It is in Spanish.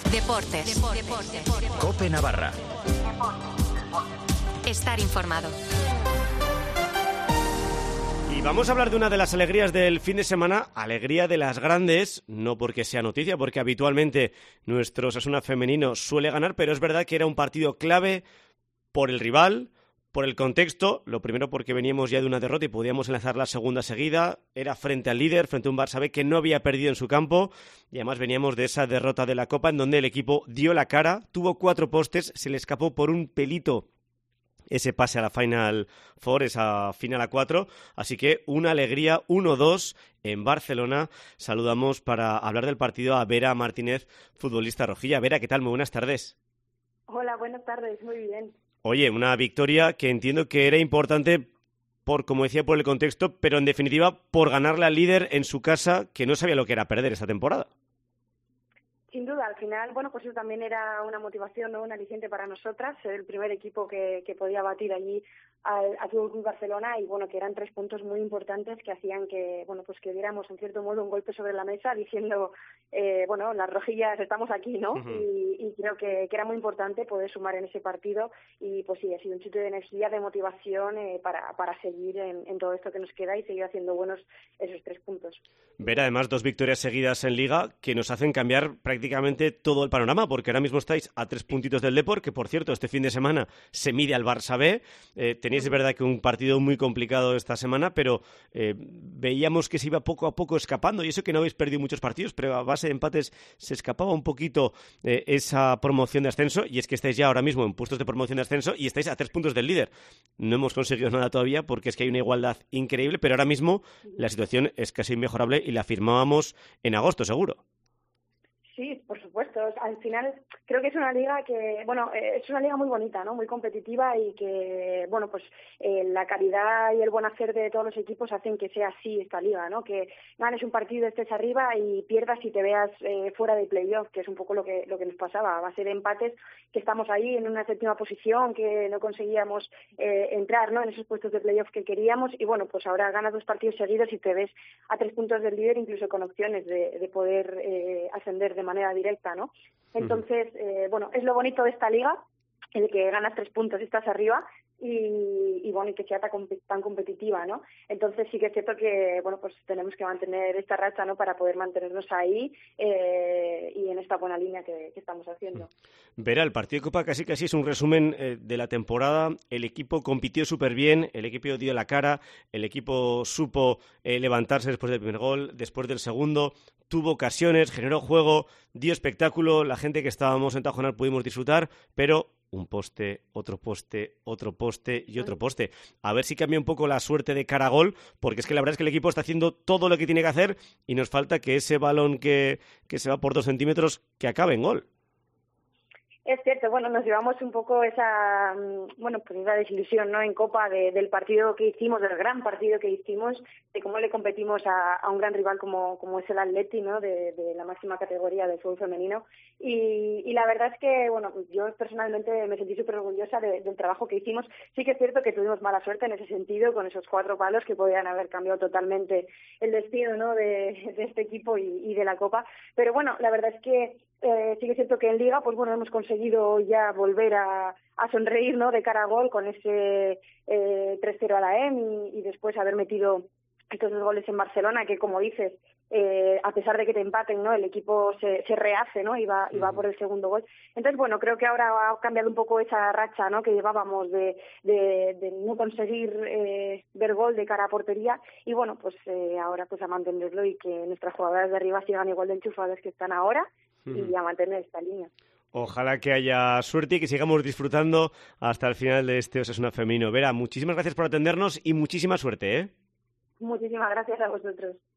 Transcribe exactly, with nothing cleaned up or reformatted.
Deportes. Deportes. COPE Navarra. Estar informado. Y vamos a hablar de una de las alegrías del fin de semana, alegría de las grandes, no porque sea noticia, porque habitualmente nuestro Osasuna femenino suele ganar, pero es verdad que era un partido clave por el rival, por el contexto, lo primero porque veníamos ya de una derrota y podíamos enlazar la segunda seguida, era frente al líder, frente a un Barça B que no había perdido en su campo, y además veníamos de esa derrota de la Copa en donde el equipo dio la cara, tuvo cuatro postes, se le escapó por un pelito ese pase a la Final Four, esa final a cuatro, así que una alegría, uno dos en Barcelona. Saludamos para hablar del partido a Vera Martínez, futbolista rojilla. Vera, ¿qué tal? Muy buenas tardes. Hola, buenas tardes, muy bien. Oye, una victoria que entiendo que era importante por, como decía, por el contexto, pero en definitiva por ganarle al líder en su casa, que no sabía lo que era perder esta temporada. Sin duda, al final, bueno, pues eso también era una motivación, ¿no? Un aliciente para nosotras, ser el primer equipo que, que podía batir allí al, al Fútbol Club Barcelona, y bueno, que eran tres puntos muy importantes que hacían que, bueno, pues que diéramos en cierto modo un golpe sobre la mesa diciendo, eh, bueno, las rojillas estamos aquí, ¿no? Uh-huh. y, y creo que, que era muy importante poder sumar en ese partido, y pues sí, ha sido un chute de energía, de motivación eh, para, para seguir en, en todo esto que nos queda y seguir haciendo buenos esos tres puntos. Ver además dos victorias seguidas en Liga que nos hacen cambiar prácticamente todo el panorama, porque ahora mismo estáis a tres puntitos del Depor, que por cierto este fin de semana se mide al Barça B. Eh, tenéis de verdad que un partido muy complicado esta semana, pero eh, veíamos que se iba poco a poco escapando, y eso que no habéis perdido muchos partidos, pero a base de empates se escapaba un poquito eh, esa promoción de ascenso, y es que estáis ya ahora mismo en puestos de promoción de ascenso y estáis a tres puntos del líder. No hemos conseguido nada todavía porque es que hay una igualdad increíble, pero ahora mismo la situación es casi inmejorable y la firmábamos en agosto, seguro. Sí, por supuesto. Al final creo que es una liga que, bueno, es una liga muy bonita, ¿no? Muy competitiva, y que, bueno, pues eh, la calidad y el buen hacer de todos los equipos hacen que sea así esta liga, ¿no? Que ganes un partido, estés arriba y pierdas y te veas eh, fuera de playoff, que es un poco lo que lo que nos pasaba. A base de empates, que estamos ahí en una séptima posición, que no conseguíamos eh, entrar, ¿no? En esos puestos de playoff que queríamos, y bueno, pues ahora ganas dos partidos seguidos y te ves a tres puntos del líder, incluso con opciones de, de poder eh, ascender de manera directa, ¿no? Entonces, eh, bueno, es lo bonito de esta liga, el que ganas tres puntos y estás arriba, y, y bueno, y que sea tan, tan competitiva, ¿no? Entonces sí que es cierto que, bueno, pues tenemos que mantener esta racha, ¿no? Para poder mantenernos ahí eh, y en esta buena línea que, que estamos haciendo. Vera, el partido de Copa casi casi es un resumen eh, de la temporada. El equipo compitió súper bien, el equipo dio la cara, el equipo supo eh, levantarse después del primer gol, después del segundo, tuvo ocasiones, generó juego, dio espectáculo, la gente que estábamos en Tajonar pudimos disfrutar, pero un poste, otro poste, otro poste y otro poste. A ver si cambia un poco la suerte de cara a gol, porque es que la verdad es que el equipo está haciendo todo lo que tiene que hacer y nos falta que ese balón que, que se va por dos centímetros, que acabe en gol. Es cierto, bueno, nos llevamos un poco esa, bueno, pues esa desilusión, ¿no? En Copa de, del partido que hicimos, del gran partido que hicimos, de cómo le competimos a, a un gran rival como, como es el Atleti, ¿no? De, de la máxima categoría del fútbol femenino. Y, y la verdad es que, bueno, yo personalmente me sentí súper orgullosa de, del trabajo que hicimos. Sí que es cierto que tuvimos mala suerte en ese sentido, con esos cuatro palos que podían haber cambiado totalmente el destino, ¿no? De, de este equipo y, y de la Copa. Pero bueno, la verdad es que Eh, sí que es cierto que en Liga, pues bueno, hemos conseguido ya volver a, a sonreír, ¿no? De cara a gol con ese eh, tres cero a la E M y, y después haber metido estos dos goles en Barcelona, que como dices, eh, a pesar de que te empaten, ¿no? El equipo se, se rehace, ¿no? Y va, y va por el segundo gol. Entonces, bueno, creo que ahora ha cambiado un poco esa racha, ¿no? Que llevábamos de, de, de no conseguir eh, ver gol de cara a portería, y bueno, pues eh, ahora pues a mantenerlo, y que nuestras jugadoras de arriba sigan igual de enchufadas que están ahora, y a mantener esta línea. Ojalá que haya suerte y que sigamos disfrutando hasta el final de este Osasuna femenino. Vera, muchísimas gracias por atendernos y muchísima suerte, ¿eh? Muchísimas gracias a vosotros.